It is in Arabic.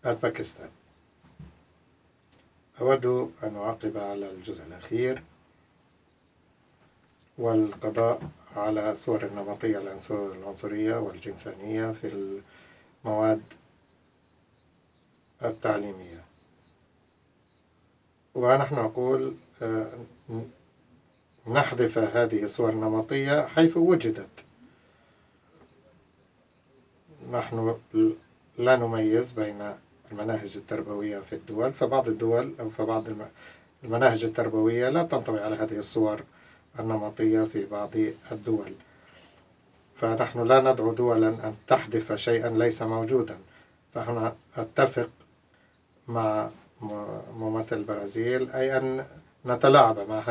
الباكستان. أود أن أعقب على الجزء الأخير والقضاء على الصور النمطية العنصرية والجنسانية في المواد التعليمية. ونحن نقول نحذف هذه الصور النمطية حيث وجدت. نحن لا نميز بين المناهج التربوية في الدول، فبعض الدول أو فبعض المناهج التربوية لا تنطوي على هذه الصور النمطية في بعض الدول، فنحن لا ندعو دولا أن تحذف شيئا ليس موجودا. فهنا أتفق مع ممثل البرازيل، أي أن نتلاعب مع